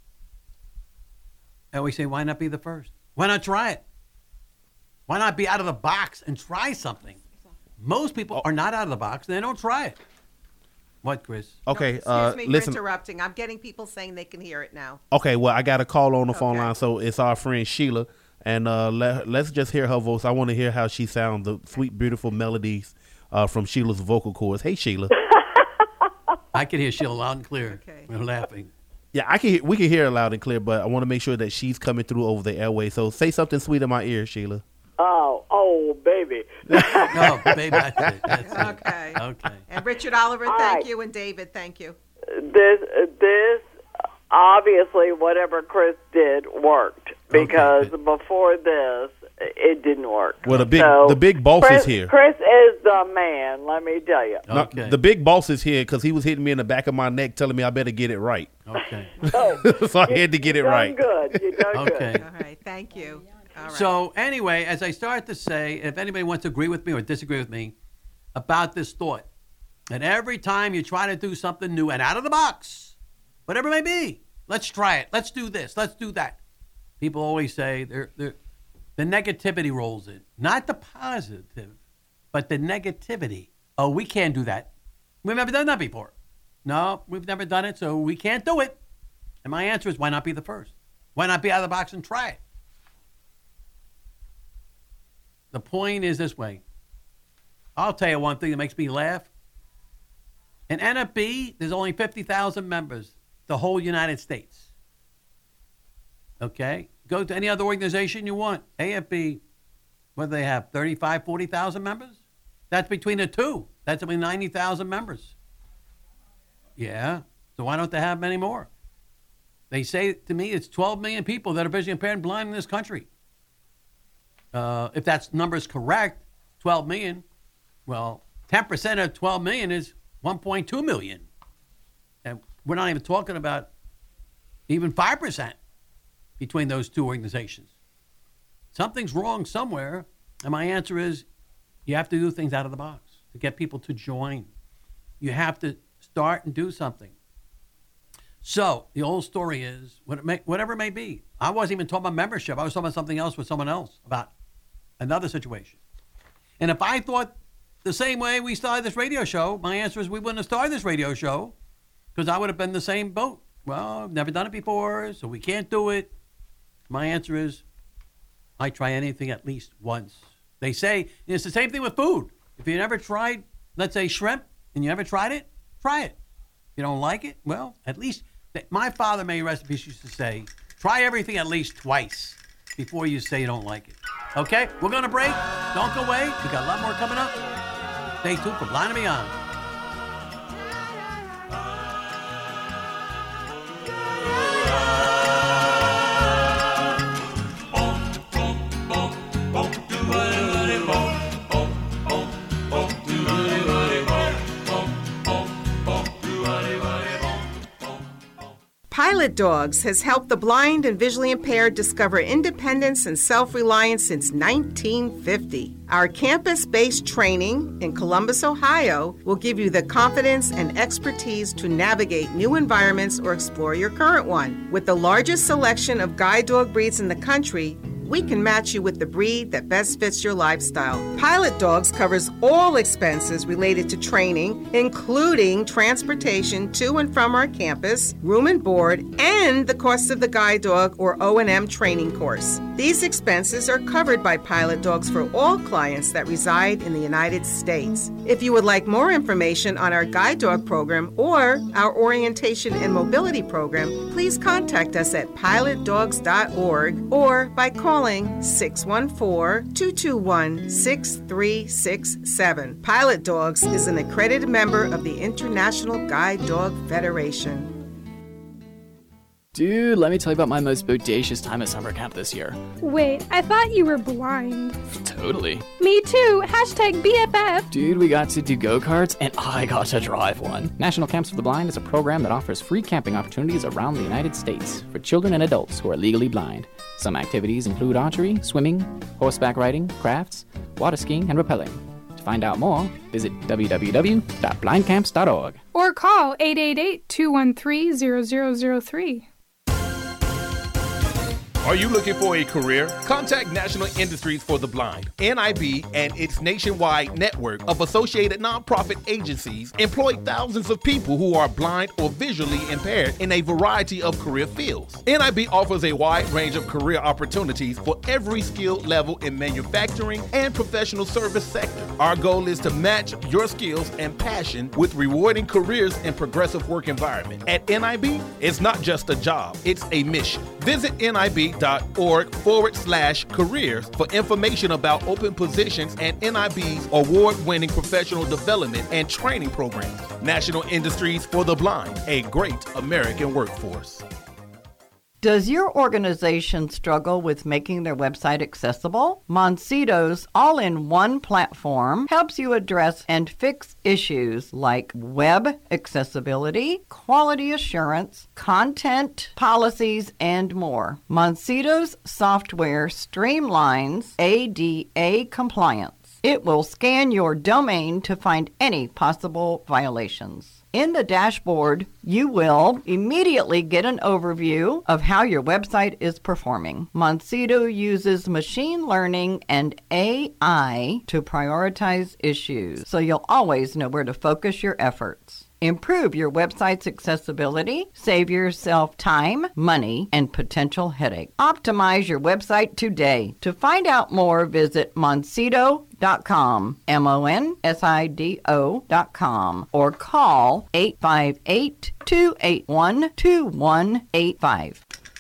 I always say, why not be the first? Why not try it? Why not be out of the box and try something? Most people are not out of the box and they don't try it. What, Chris? Okay, Excuse uh, me listen. for interrupting. I'm getting people saying they can hear it now. Okay, well, I got a call on the phone line, so it's our friend Sheila, and uh, let, let's just hear her voice. I want to hear how she sounds, the sweet, beautiful melodies uh, from Sheila's vocal cords. Hey, Sheila. I can hear Sheila loud and clear. Okay. We're laughing. Yeah, I can. Hear, we can hear her loud and clear, but I want to make sure that she's coming through over the airway. So say something sweet in my ear, Sheila. Oh, oh, baby. No, baby, that's it. That's it. Okay. Okay. And Richard Oliver, All thank right. you, and David, thank you. This, this, obviously, whatever Chris did worked because before this, it didn't work. Well, the big So, the big boss Chris, is here. Chris is the man. Let me tell you. No, the big boss is here because he was hitting me in the back of my neck, telling me I better get it right. Okay. So I had to get it Done right. good. You done Okay. good. All right, thank you. All right. So anyway, as I start to say, if anybody wants to agree with me or disagree with me about this thought, that every time you try to do something new and out of the box, whatever it may be, let's try it. Let's do this. Let's do that. People always say they're, they're, the negativity rolls in. Not the positive, but the negativity. Oh, we can't do that. We've never done that before. No, we've never done it, so we can't do it. And my answer is, why not be the first? Why not be out of the box and try it? The point is this way. I'll tell you one thing that makes me laugh. In N F B, there's only fifty thousand members, the whole United States. Okay? Go to any other organization you want. A F B, what do they have, thirty-five, forty thousand members? That's between the two. That's between ninety thousand members. Yeah. So why don't they have many more? They say to me it's twelve million people that are visually impaired and blind in this country. Uh, if that number is correct, twelve million, well, ten percent of twelve million is one point two million. And we're not even talking about even five percent between those two organizations. Something's wrong somewhere, and my answer is you have to do things out of the box to get people to join. You have to start and do something. So the old story is, what it may, whatever it may be, I wasn't even talking about membership. I was talking about something else with someone else, about another situation. And if I thought the same way we started this radio show, my answer is we wouldn't have started this radio show because I would have been the same boat. Well, I've never done it before, so we can't do it. My answer is I try anything at least once. They say it's the same thing with food. If you never tried, let's say, shrimp, and you never tried it, try it. If you don't like it, well, at least Th- My father, may he rest in peace, used to say, try everything at least twice before you say you don't like it. Okay, we're going to break. Don't go away. We got a lot more coming up. Stay tuned for Blind and Beyond. Pilot Dogs has helped the blind and visually impaired discover independence and self-reliance since nineteen fifty. Our campus-based training in Columbus, Ohio, will give you the confidence and expertise to navigate new environments or explore your current one. With the largest selection of guide dog breeds in the country, we can match you with the breed that best fits your lifestyle. Pilot Dogs covers all expenses related to training, including transportation to and from our campus, room and board, and the cost of the guide dog or O and M training course. These expenses are covered by Pilot Dogs for all clients that reside in the United States. If you would like more information on our guide dog program or our orientation and mobility program, please contact us at pilot dogs dot org or by calling Calling six one four, two two one, six three six seven. Pilot Dogs is an accredited member of the International Guide Dog Federation. Dude, let me tell you about my most bodacious time at summer camp this year. Wait, I thought you were blind. Totally. Me too. Hashtag B F F. Dude, we got to do go-karts, and I got to drive one. National Camps for the Blind is a program that offers free camping opportunities around the United States for children and adults who are legally blind. Some activities include archery, swimming, horseback riding, crafts, water skiing, and rappelling. To find out more, visit w w w dot blind camps dot org. Or call eight eight eight, two one three, zero zero zero three. Are you looking for a career? Contact National Industries for the Blind. N I B and its nationwide network of associated nonprofit agencies employ thousands of people who are blind or visually impaired in a variety of career fields. N I B offers a wide range of career opportunities for every skill level in manufacturing and professional service sector. Our goal is to match your skills and passion with rewarding careers and progressive work environment. At N I B, it's not just a job, it's a mission. Visit N I B dot org forward slash careers for information about open positions and N I B's award-winning professional development and training programs. National Industries for the Blind, a great American workforce. Does your organization struggle with making their website accessible? Monsito's all-in-one platform helps you address and fix issues like web accessibility, quality assurance, content policies, and more. Monsito's software streamlines A D A compliance. It will scan your domain to find any possible violations. In the dashboard, you will immediately get an overview of how your website is performing. Monsito uses machine learning and A I to prioritize issues, so you'll always know where to focus your efforts. Improve your website's accessibility, save yourself time, money, and potential headache. Optimize your website today. To find out more, visit Monsito dot com, M O N S I D O dot com, or call eight five eight, two eight one, two one eight five.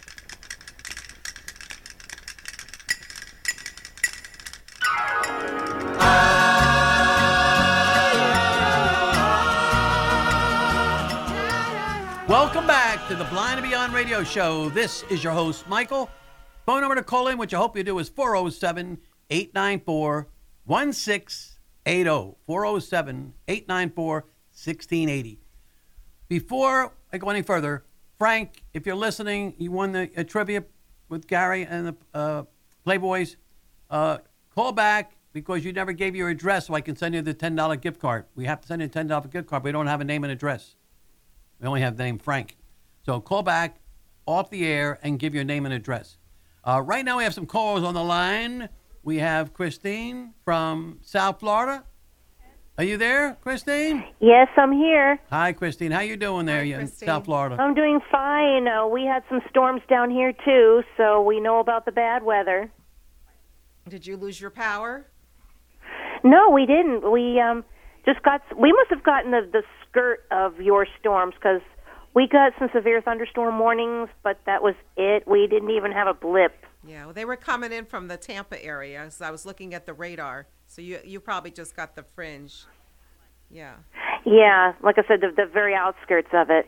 Welcome back to the Blind and Beyond radio show. This is your host, Michael. Phone number to call in, which I hope you do, is four oh seven, eight nine four, one six eight oh. four oh seven, eight nine four, one six eight oh. Before I go any further, Frank, if you're listening, you won the uh, trivia with Gary and the uh, Playboys. Uh, call back because you never gave your address so I can send you the ten dollar gift card. We have to send you a ten dollar gift card, but we don't have a name and address. We only have the name Frank. So call back off the air and give your name and address. Uh, right now we have some callers on the line. We have Christine from South Florida. Are you there, Christine? Yes, I'm here. Hi, Christine. How you doing there in South Florida? I'm doing fine. Uh, we had some storms down here, too, so we know about the bad weather. Did you lose your power? No, we didn't. We um, just got, we must have gotten the, the skirt of your storms because We got some severe thunderstorm warnings, but that was it. We didn't even have a blip. Yeah, well, they were coming in from the Tampa area, so I was looking at the radar. So you you probably just got the fringe. Yeah. Yeah, like I said, the, the very outskirts of it.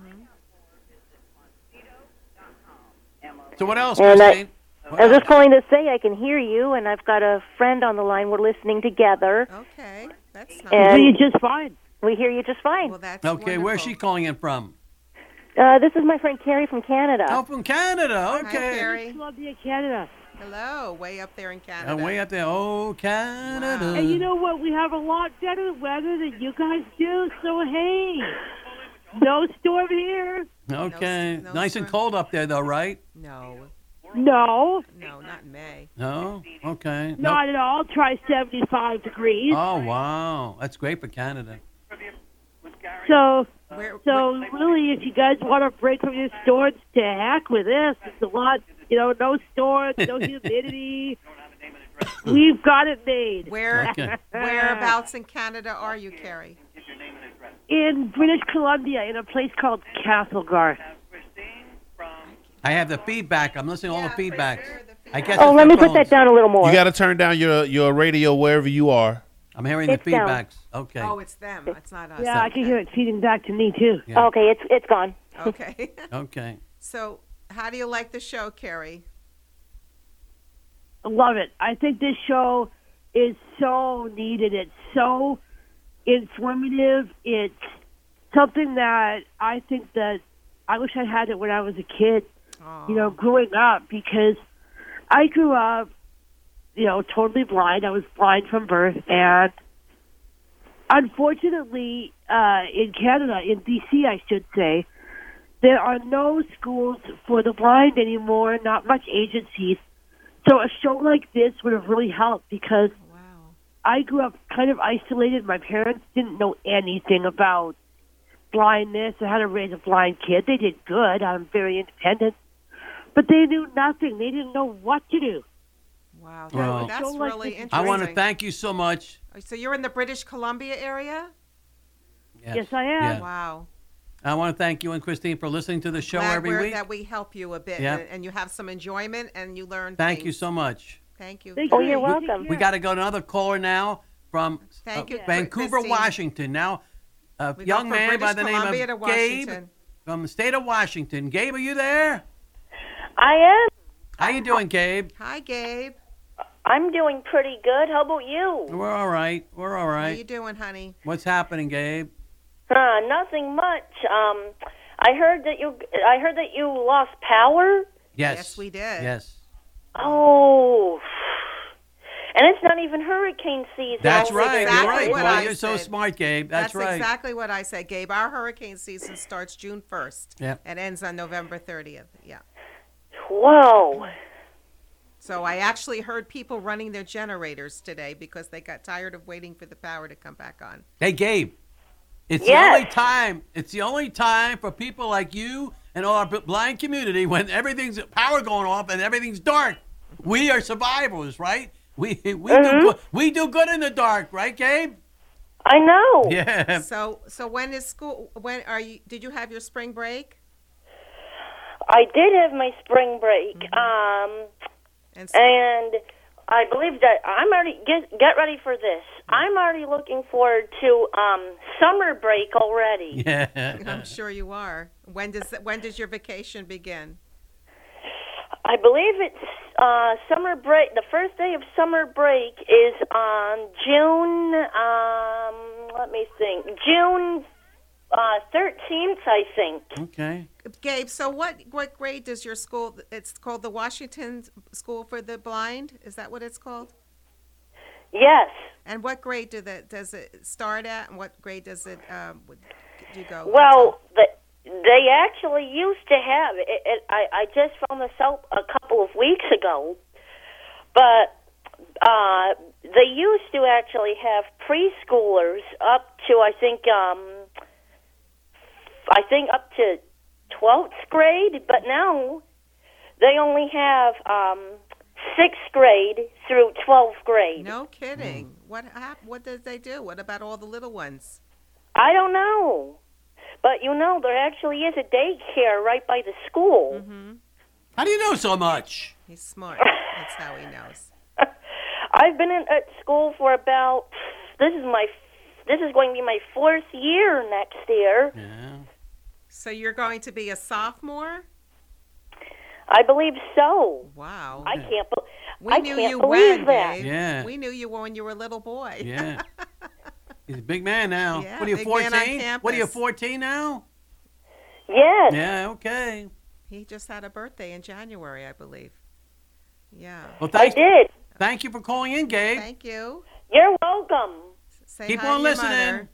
So what else, And I, Christine? What I was else? just calling to say I can hear you, and I've got a friend on the line. We're listening together. Okay, that's nice. And We hear you just fine. We hear you just fine. Well, that's Okay, where's she calling in from? Uh, this is my friend Carrie from Canada. Oh, from Canada. Hi, Okay. Carrie. Columbia, Canada. Hello, way up there in Canada. Uh, way up there. Oh, Canada. And you know what? We have a lot better weather than you guys do, so hey, no storm here. Okay. no nice and storm. cold up there, though, right? No, No, no, not in May. No? Okay. Nope. not at all. Try seventy-five degrees. Oh, wow. That's great for Canada. So, Where, so really, if you guys want to break from your storms, to heck with this. It's a lot, you know, no storms, no humidity. We've got it made. where Okay. whereabouts in Canada are you, Carrie? In British Columbia, in a place called Castlegar. I have the feedback. I'm listening to all the feedbacks. I guess Oh, it's let the me put that phones. down a little more. You got to turn down your, your radio wherever you are. I'm hearing It's the down. feedbacks. Okay. Oh, it's them. It's not us. Yeah, I can hear it feeding back to me too. Yeah. Okay, it's it's gone. Okay. Okay. So, how do you like the show, Carrie? I love it. I think this show is so needed. It's so informative. It's something that I think that I wish I had it when I was a kid, you know, growing up, because I grew up, you know, totally blind. I was blind from birth, and unfortunately, uh, in Canada, in B C, I should say, there are no schools for the blind anymore, not much agencies. So a show like this would have really helped, because I grew up kind of isolated. My parents didn't know anything about blindness or how to raise a blind kid. They did good. I'm very independent. But they knew nothing. They didn't know what to do. Wow, Well, that's So, like, really this- interesting. I want to thank you so much. So you're in the British Columbia area? Yes, I am. Yeah. Wow. I want to thank you and Christine for listening to the show Glad every we're- week. that we help you a bit, Yeah. and, and you have some enjoyment, and you learn. Thank things. you so much. Thank you. Thank Oh, you. you're Thank welcome. you. We got to go to another caller now from Thank uh, you, Vancouver, Christine. Washington. Now, a We go young from man by British the name Columbia to of Gabe Washington. from the state of Washington. Gabe, are you there? I am. How you doing, Gabe? Hi, Gabe. I'm doing pretty good. How about you? We're all right. We're all How right. you doing, honey? What's happening, Gabe? Uh, nothing much. Um, I heard that you. I heard that you lost power. Yes. Yes, we did. Yes. Oh. And it's not even hurricane season. That's over right. there. You're exactly right. what Well, I you're so said. smart, Gabe. That's, right. exactly what I said, Gabe. Our hurricane season starts June first. Yeah. And ends on November thirtieth. Yeah. Whoa. So I actually heard people running their generators today because they got tired of waiting for the power to come back on. Hey, Gabe. It's Yes. the only time. It's the only time for people like you and all our b- blind community when everything's power going off and everything's dark. We are survivors, right? We we Mhm. do good. We do good in the dark, right, Gabe? I know. Yeah. So so when is school? When are you? Did you have your spring break? I did have my spring break. Um, And, and I believe that I'm already get get ready for this. I'm already looking forward to um, summer break already. Yeah. I'm sure you are. When does when does your vacation begin? I believe it's uh, summer break. The first day of summer break is on June. Um, let me think. June uh, thirteenth, I think. Okay. Gabe, so what what grade does your school? It's called the Washington School for the Blind. Is that what it's called? Yes. And what grade do the, does it start at? And what grade does it um, would- do you go? Well, the, they actually used to have it. it I, I just found this out a couple of weeks ago, but uh, they used to actually have preschoolers up to I think um, I think up to twelfth grade, but now they only have um, sixth grade through twelfth grade. No kidding. What hap- What did they do? What about all the little ones? I don't know. But, you know, there actually is a daycare right by the school. Mm-hmm. How do you know so much? He's smart. That's how he knows. I've been in, at school for about, this is my, this is going to be my fourth year next year. Yeah. So you're going to be a sophomore? I believe so. Wow. I can't, be- We I knew can't you believe when, that. Dave. Yeah. We knew you when you were a little boy. Yeah. He's a big man now. Yeah, what are you, big man on fourteen? What are you, campus. fourteen now? Yes. Yeah, okay. He just had a birthday in January, I believe. Yeah. Well, thanks, I did. Thank you for calling in, Gabe. Thank you. You're welcome. Say Keep hi on to your listening. mother.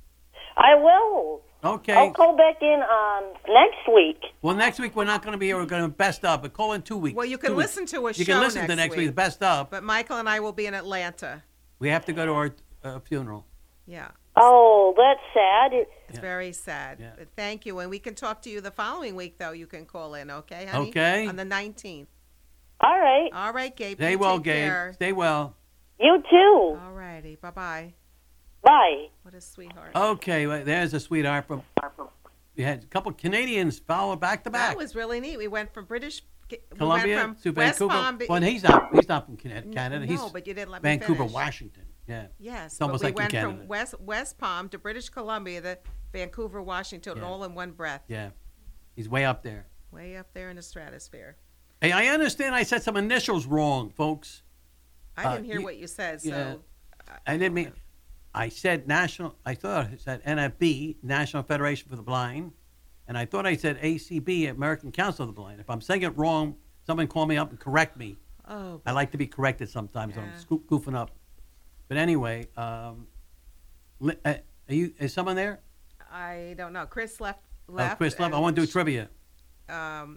I will. Okay. I'll call back in um, next week. Well, next week we're not going to be here. We're going to best up, but call in two weeks. Well, you can Two weeks. listen to a You show can listen next to next week. week's best up. But Michael and I will be in Atlanta. We have to go to our uh, funeral. Yeah. Oh, that's sad. It, It's very sad. Yeah. But thank you. And we can talk to you the following week, though. You can call in, okay, honey? Okay. On the nineteenth. all right. All right, Gabe. Stay you well, take Gabe. care. Stay well. You too. All righty. Bye-bye. Bye. What a sweetheart. Okay, well, there's a sweetheart from. We had a couple Canadians follow back to back. That was really neat. We went from British we Columbia went to from West Vancouver. Palm Be- well, he's not. He's not from Canada. Canada. No, he's but you didn't let me Vancouver, finish. Washington. Yeah. Yes, It's almost but we like in went Canada. from West West Palm to British Columbia to Vancouver, Washington, Yeah. all in one breath. Yeah. He's way up there. Way up there in the stratosphere. Hey, I understand I said some initials wrong, folks. I Uh, didn't hear you- what you said, so yeah. I didn't mean. I said national. I thought I said N F B, National Federation for the Blind, and I thought I said A C B, American Council of the Blind. If I'm saying it wrong, someone call me up and correct me. Oh. I like to be corrected sometimes when I'm Yeah. sco- goofing up. But anyway, um, li- uh, are you? Is someone there? I don't know. Chris left. Oh, left Chris left. I and want to do sh- trivia. Um,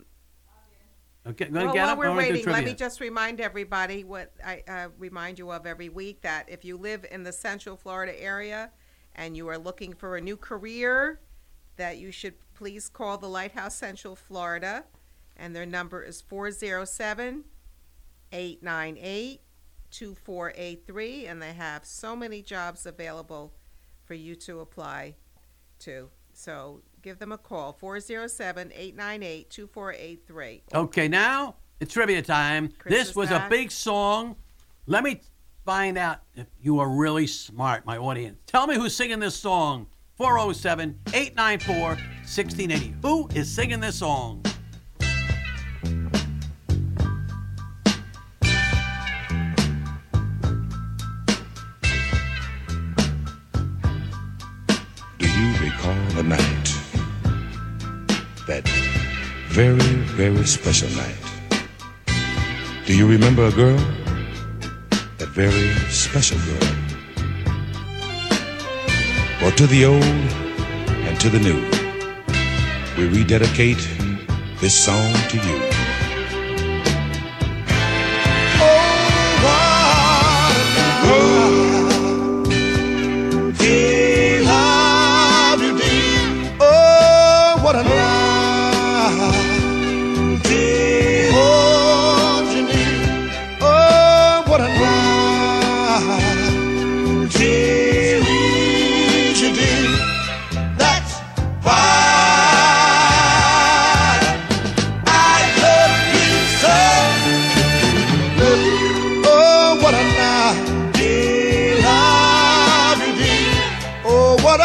Okay, go well, and get while up. I we're wanna do waiting, let trivia. me just remind everybody what I uh, remind you of every week, that if you live in the Central Florida area and you are looking for a new career, that you should please call the Lighthouse Central Florida, and their number is four oh seven, eight nine eight, two four eight three, and they have so many jobs available for you to apply to. So give them a call, four oh seven, eight nine eight, two four eight three. Okay, now it's trivia time. Chris this is was back. a big song. Let me find out if you are really smart, my audience. Tell me who's singing this song. four oh seven, eight nine four, one six eight zero. Who is singing this song? Do you recall a night? That very, very special night. Do you remember a girl? That very special girl. Well, to the old and to the new, we rededicate this song to you. He loved you deep. Oh, what a night. He holds you near. Oh, what a night. He leaves you deep. That's why I love you so. Oh, what a night. He loved you deep. Oh, what a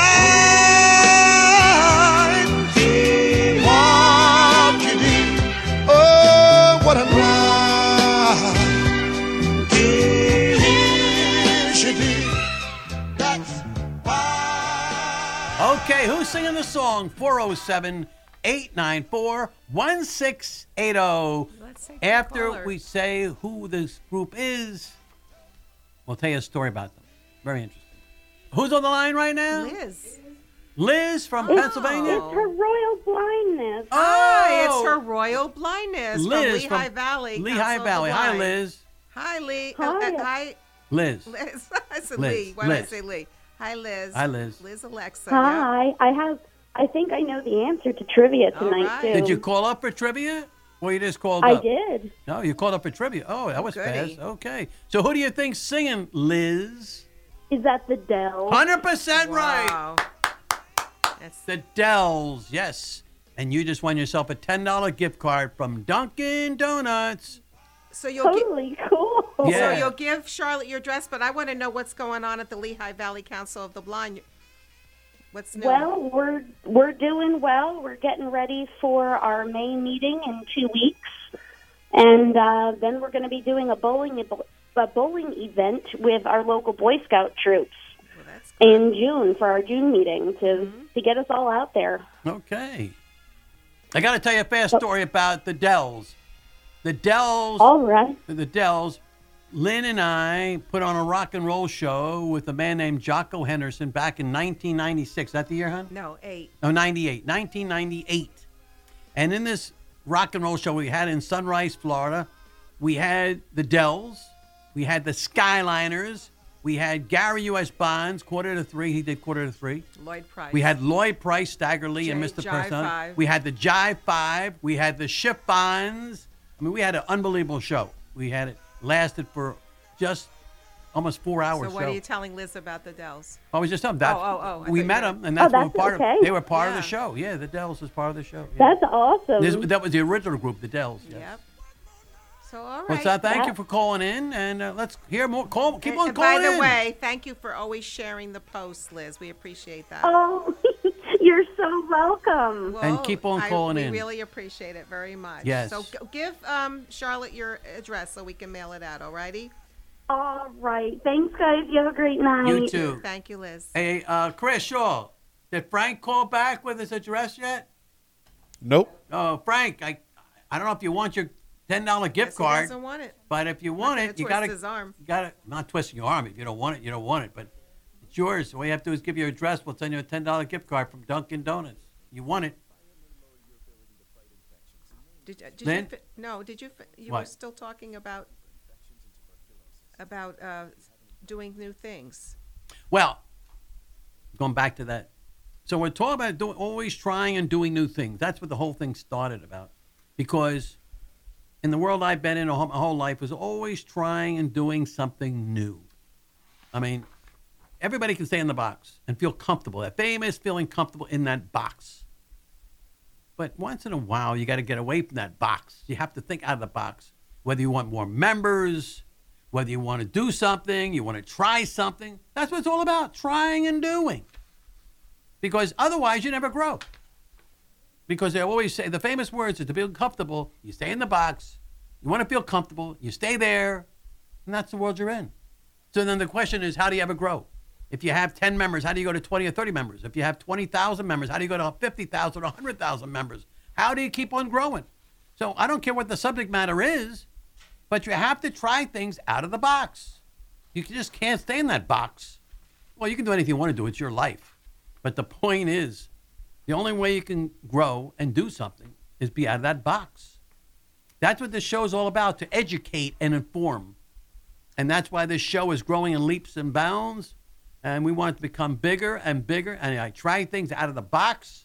night. He walked you deep. Oh, what a night. He hears you deep. That's Okay, who's singing the song? four oh seven, eight nine four, one six eight zero. Let's take the After caller. we say who this group is, we'll tell you a story about them. Very interesting. Who's on the line right now? Liz. Liz from Oh. Pennsylvania. It's her royal blindness. Hi, it's Oh. her royal blindness Liz from Lehigh from Valley. Lehigh Council of the Valley. Hi, Blind. Liz. Hi, Lee. Hi. Uh, uh, hi, Liz. Liz. I said Liz. Lee. Why did I Liz. say Lee? Hi, Liz. Hi, Liz. Liz Alexa. yeah. Hi. I have. I think I know the answer to trivia tonight right. too. Did you call up for trivia? Or you just called I up? did. No, you called up for trivia. Oh, that was goody. fast. Okay. So who do you think's singing, Liz? Is that the Dell? one hundred percent right. Wow. the Dells, yes. And you just won yourself a ten dollar gift card from Dunkin' Donuts. So you'll totally cool. Yeah. So you'll give Charlotte your address, but I want to know what's going on at the Lehigh Valley Council of the Blind. What's new? Well, we're we're doing well. We're getting ready for our main meeting in two weeks, and uh, then we're going to be doing a bowling a bowling event with our local Boy Scout troops in June for our June meeting to Mm-hmm. to get us all out there. Okay. I got to tell you a fast story about the Dells. The Dells. All right. The Dells. Lynn and I put on a rock and roll show with a man named Jocko Henderson back in nineteen ninety-six. Is that the year, hon? No, eight. No, ninety-eight. nineteen ninety-eight. And in this rock and roll show we had in Sunrise, Florida, we had the Dells, we had the Skyliners, we had Gary U S Bonds, quarter to three. He did quarter to three. Lloyd Price. We had Lloyd Price, Stagger Lee, and J- Mister Jive Person. Five. We had the Jive Five. We had the Chiffons. I mean, we had an unbelievable show. We had it lasted for just almost four hours. So what show. are you telling Liz about the Dells? I was just telling them that. Oh, oh, oh. I We thought met you were- them, and that's, Oh, what that's part okay. of. They were part of Yeah. the show. Yeah, the Dells was part of the show. Yeah. That's awesome. This, that was the original group, the Dells. Yes. Yep. So all right. Well, so thank That- you for calling in, and uh, let's hear more. Call, keep And- on and calling By the in. way, thank you for always sharing the posts, Liz. We appreciate that. Oh, you're so welcome. And keep on I- calling we in. really appreciate it very much. Yes. So g- give um, Charlotte your address so we can mail it out. All righty. All right. Thanks, guys. You have a great night. You too. Thank you, Liz. Hey, uh, Chris Shaw, did Frank call back with his address yet? Nope. Oh, Frank, I, I don't know if you want your ten dollar gift Guess he card. doesn't want it. But if you want Not it, gonna you twist gotta, his arm. you gotta, not twisting your arm. If you don't want it, you don't want it. But it's yours. All you have to do is give your address. We'll send you a ten dollar gift card from Dunkin' Donuts. You want it. Did, uh, did Lynn? you? Fi- no. Did you? Fi- you were What? still talking about about uh, doing new things. Well, going back to that. So we're talking about doing, always trying and doing new things. That's what the whole thing started about. Because in the world I've been in my whole, my whole life was always trying and doing something new. I mean, everybody can stay in the box and feel comfortable. That famous feeling comfortable in that box. But once in a while, you got to get away from that box. You have to think out of the box. Whether you want more members, whether you want to do something, you want to try something. That's what it's all about, trying and doing. Because otherwise, you never grow. Because they always say, the famous words is to feel comfortable, you stay in the box. You want to feel comfortable, you stay there, and that's the world you're in. So then the question is, how do you ever grow? If you have ten members, how do you go to twenty or thirty members? If you have twenty thousand members, how do you go to fifty thousand or one hundred thousand members? How do you keep on growing? So I don't care what the subject matter is, but you have to try things out of the box. You just can't stay in that box. Well, you can do anything you want to do. It's your life. But the point is, the only way you can grow and do something is be out of that box. That's what this show is all about, to educate and inform. And that's why this show is growing in leaps and bounds. And we want it to become bigger and bigger. And I try things out of the box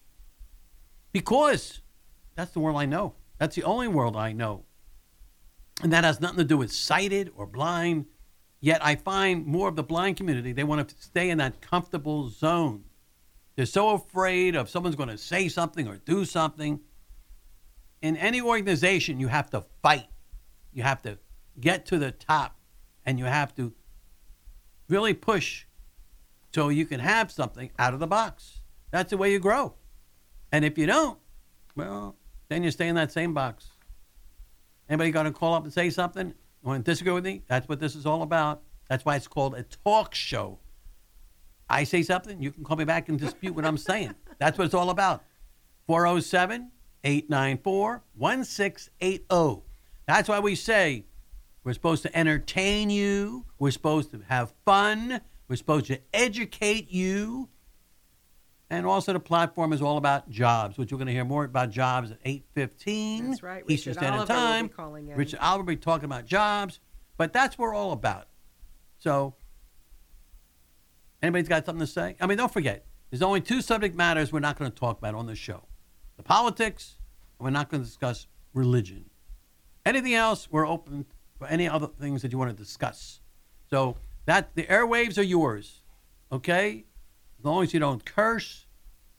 because that's the world I know. That's the only world I know. And that has nothing to do with sighted or blind. Yet I find more of the blind community, they want to stay in that comfortable zone. They're so afraid of someone's going to say something or do something. In any organization, you have to fight. You have to get to the top. And you have to really push so you can have something out of the box. That's the way you grow. And if you don't, well, then you stay in that same box. Anybody got to call up and say something? Want to disagree with me? That's what this is all about. That's why it's called a talk show. I say something, you can call me back and dispute what I'm saying. That's what it's all about. four oh seven, eight nine four, one six eight oh. That's why we say we're supposed to entertain you. We're supposed to have fun. We're supposed to educate you. And also the platform is all about jobs, which we're going to hear more about jobs at eight fifteen. That's right. Eastern Richard Standard Oliver will be Time. calling in. Richard Oliver will be talking about jobs. But that's what we're all about. So, anybody's got something to say? I mean, don't forget, there's only two subject matters we're not going to talk about on this show. The politics, and we're not going to discuss religion. Anything else, we're open for any other things that you want to discuss. So, that the airwaves are yours, okay? As long as you don't curse,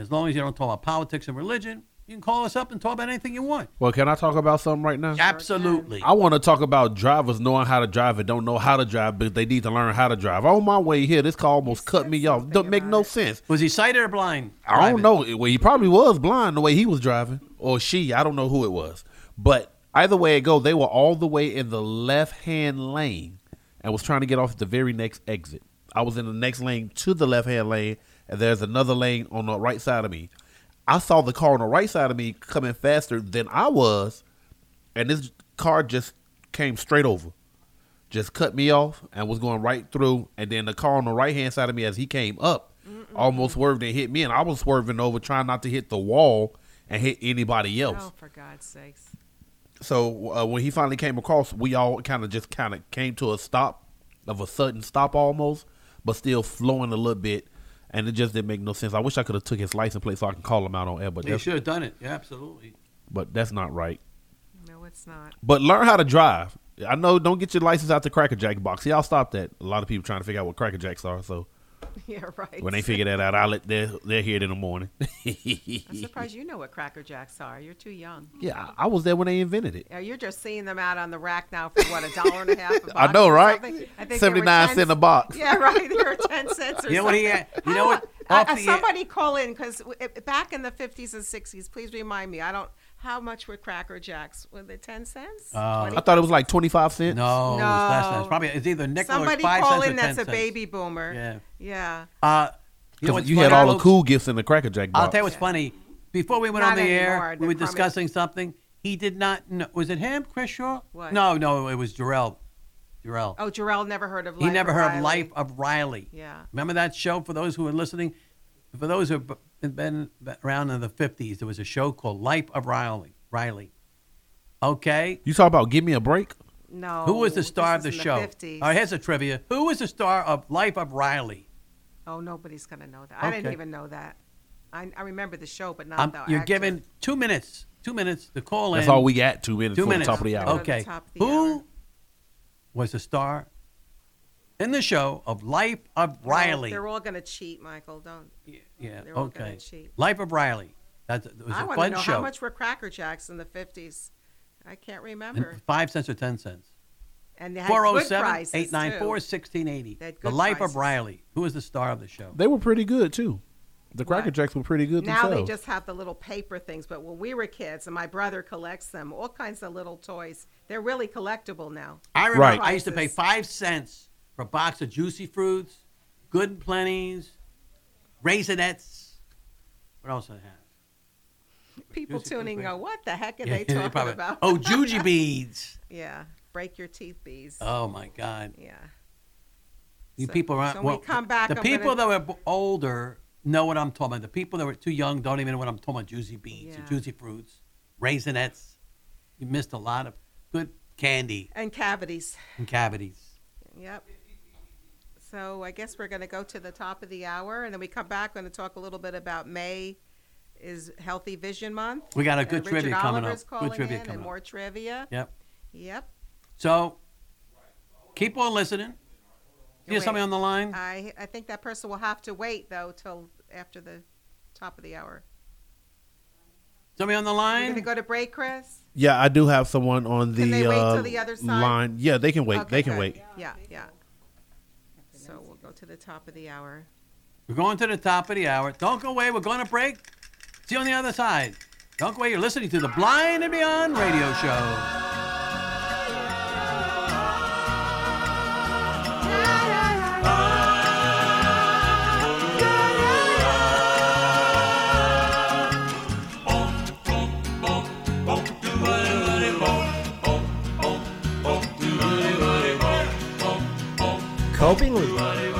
As long as you don't talk about politics and religion, you can call us up and talk about anything you want. Well, can I talk about something right now? Absolutely. I want to talk about drivers knowing how to drive and don't know how to drive, but they need to learn how to drive. On my way here, this car almost cut me off. Don't make no sense. Was he sighted or blind? I don't know. Well, he probably was blind the way he was driving, or she. I don't know who it was. But either way it go, they were all the way in the left-hand lane and was trying to get off at the very next exit. I was in the next lane to the left-hand lane, and there's another lane on the right side of me. I saw the car on the right side of me coming faster than I was, and this car just came straight over, just cut me off and was going right through. And then the car on the right-hand side of me as he came up Mm-mm. almost swerved and hit me, and I was swerving over trying not to hit the wall and hit anybody else. Oh, for God's sakes. So uh, when he finally came across, we all kind of just kind of came to a stop, of a sudden stop almost, but still flowing a little bit. And it just didn't make no sense. I wish I could have took his license plate so I can call him out on air. But They should have done it. Yeah, absolutely. But that's not right. No, it's not. But learn how to drive. I know, don't get your license out the Cracker Jack box. See, I'll stop that. A lot of people trying to figure out what Cracker Jacks are. So yeah, right. when they figure that out, I'll let they're, they're here in the morning. I'm surprised you know what Cracker Jacks are. You're too young. Yeah, I was there when they invented it. Yeah, you're just seeing them out on the rack now for what, a dollar and a half a box? I know, right? I think seventy-nine cents a box. Yeah, right. They were ten cents or You know something. what he had? You know what? Uh, Off uh, the- somebody call in, because back in the fifties and sixties, please remind me. I don't. How much were Cracker Jacks? Were they ten cents? Uh, I thought it was like twenty-five cents. No, No. it was less than. It's probably it's either nickel Somebody or five call cents in or that's ten a cents. baby boomer. Yeah. Yeah. Uh, you know Because what's you had funny, all the folks? cool gifts in the Cracker Jack box. I'll tell you what's funny. Before we went Not on the anymore. air, we They were promised- discussing something. He did not know. Was it him, Chris Shaw? What? No, no, it was Jarrell. Jarrell. Oh, Jarrell never heard of. He Life never of heard Riley. of Life of Riley. Yeah. Remember that show? For those who are listening, for those who have been around in the fifties, there was a show called Life of Riley. Riley. Okay. You talk about Give Me a Break? No. Who was the star of this the is in show? The fifties. All right, here's a trivia. Who was the star of Life of Riley? Oh, nobody's gonna know that. I didn't Okay. even know that. I, I remember the show, but not Um, the you're actor. given two minutes. Two minutes to call That's in. all we got, two minutes Two for the minutes. top of the hour. Okay. Top of the Who was the star in the show of Life of Riley? They're all gonna cheat, Michael. Don't. Yeah. They're all Okay. gonna cheat. Life of Riley. That's it was I a want to fun know show. how much were Cracker Jacks in the fifties. I can't remember. And five cents or ten cents. And they had four oh good seven, prices, eight nine four, too. sixteen eighty. They had The good Life prices. of Riley. Who was the star of the show? They were pretty good, too. The Cracker What? Jacks were pretty good Now themselves. they just have the little paper things, but when we were kids, and my brother collects them, all kinds of little toys. They're really collectible now. I remember Right. I used to pay Prices. five cents for a box of Juicy Fruits, Good and Plenty's, Raisinets. What else did I have? People Juicy tuning Fruit, go, what the heck are Yeah, they they talking probably- about? Oh, Juji beads. Yeah, break your teeth bees. Oh my God. Yeah. You So- people around. so when we come back, The I'm people gonna- that were b- older know what I'm talking about. The people that were too young don't even know what I'm talking about. Juicy beads, and Yeah. Juicy Fruits, Raisinets. You missed a lot of good candy And cavities. and cavities. Yep. So I guess we're going to go to the top of the hour, and then we come back. We're going to talk a little bit about May is Healthy Vision Month. We got a And good Richard trivia coming Oliver's up. Good calling trivia in coming and up. more trivia. Yep. Yep. So keep on listening. You have Wait. somebody on the line? I I think that person will have to wait though till after the top of the hour. Somebody on the We're line? going to go to break, Chris. Yeah, I do have someone on the, Can they wait uh, till the other side? line. Yeah, they can wait. Okay, they can good. wait. Yeah, yeah. So we'll go to the top of the hour. We're going to the top of the hour. Don't go away. We're going to break. See you on the other side. Don't go away. You're listening to the Blind and Beyond radio show. Coping with